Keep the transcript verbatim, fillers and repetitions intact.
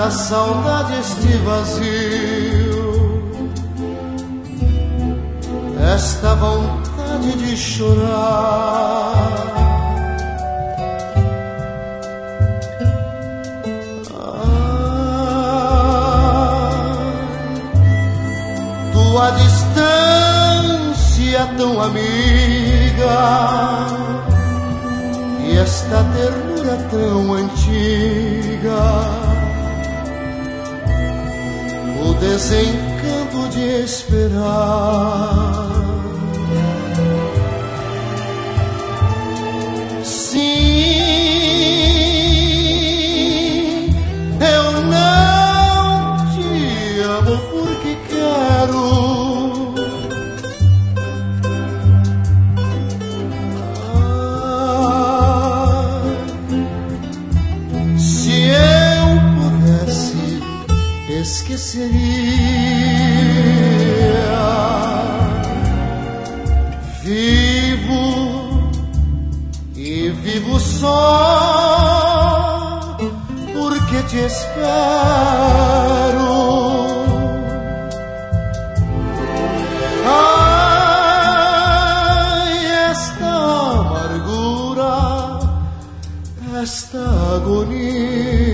na saudade este vazio, esta vontade de chorar. Ah, tua distância tão amiga e esta ternura tão antiga, o desencanto de esperar. Sim, eu não te amo porque quero. Ah, se eu pudesse, esqueceria. Vivo e vivo só porque te espero. Ai, esta amargura, esta agonia,